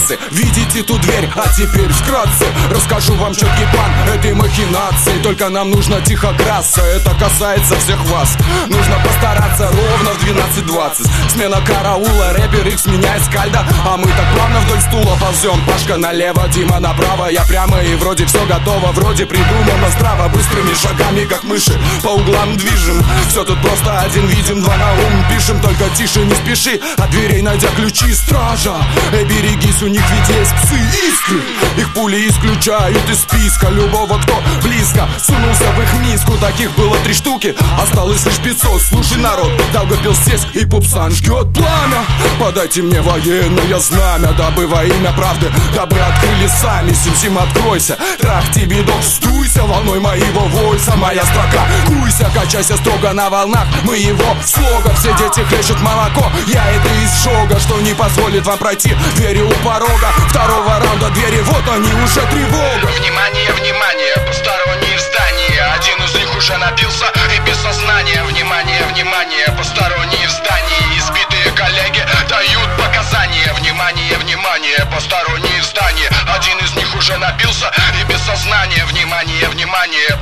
братцы, видите ту дверь? А теперь вкратце расскажу вам четкий план этой махинации. Только нам нужно тихо краса, это касается всех вас. Нужно постараться ровно в 12:20. Смена караула, рэпер их сменяет скальда. А мы так плавно вдоль стула ползем. Пашка налево, Дима направо, я прямо. И вроде все готово, вроде придумано здраво. Быстрыми шагами, как мыши, по углам движем. Все тут просто один видим, два на ум пишем. Только тише, не спеши, от дверей найдя ключи. Стража, берегись, у них ведь есть псы искры. Их пули исключают из списка любого, кто близко сунулся в их миску. Таких было 3 штуки, осталось лишь 500. Слушай, народ, Даугавпилс здесь, и Пупсан жгет пламя. Подайте мне военное знамя, дабы во имя правды, дабы открыли сами. Сим-Сим, откройся, трах тебе док, стуйся волной моего войса. Моя строка, куйся, качайся строго на волнах моего слога. Все дети хлещут молоко, я это изжога, что не позволит вам пройти двери у порога второго раунда двери, вот они уже тревога. Внимание, внимание, посторонние в здании. Один из них уже напился и без сознания. Внимание, внимание, посторонние в здании. Избитые коллеги дают показания. Внимание, внимание, посторонние в здании. Один из них уже напился и без сознания. Внимание, внимание,